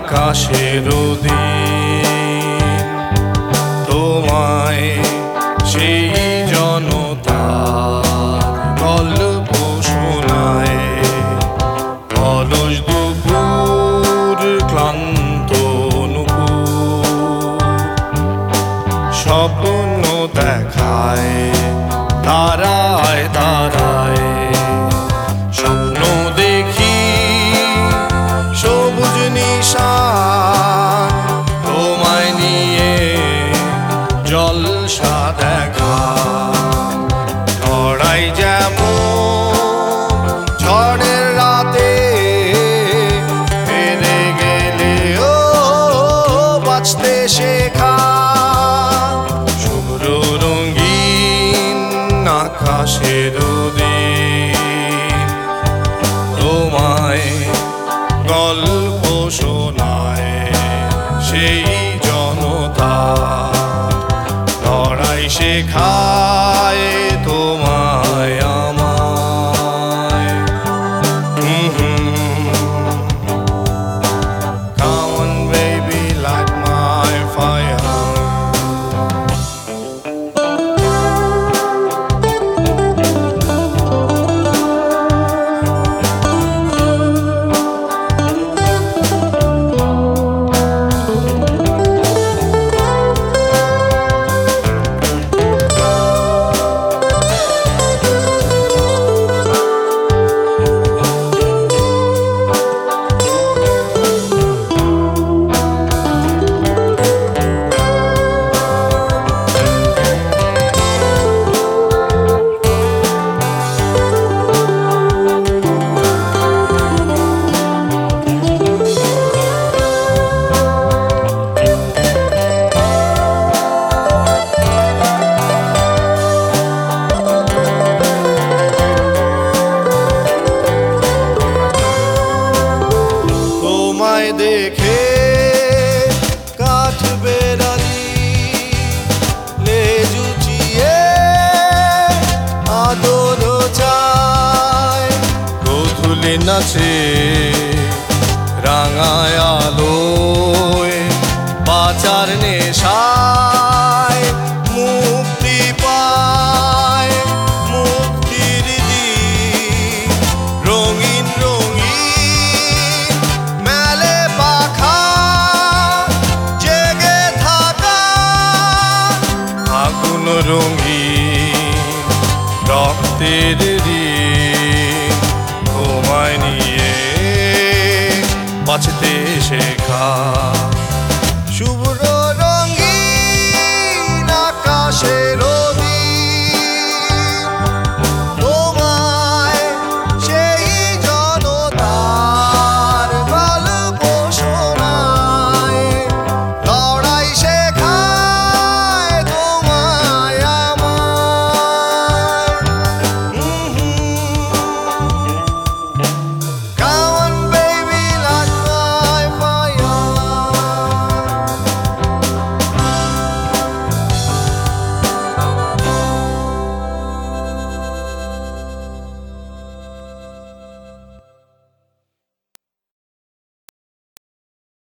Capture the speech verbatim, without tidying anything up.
আকাশের দিন তোমায় সেই জনতার গল্প শোনায় অলস দুপুর ক্লান্ত নুপুর স্বপ্ন দেখায় দাঁড়ায় দাঁড়ায় স্বপ্ন দেখি সবুজ নিশান তোমায় নিয়ে জলসা দেখা ছড়াই যেমন ঝড়ের রাতে ফিরে গেলে ও বাঁচতে শেখা শুভ্র রঙিন আকাশের দিন তোমায় গল্প শোনায় সেই জনতা লড়াই শেখায় তোমায় আমায় Come on baby light my fire দেখে কাঠ বেড়ালি লেজ উঁচিয়ে আদর চায় গোধূলি নাচে রাঙায় আলোয় বাঁচার নেশায় মুক্তি পায় মুক্তির দিন রঙিন রঙিন রঙিন রক্তের ঋণ তোমায় নিয়ে বাঁচতে শেখা শুভ্র রঙিন আকাশের দিন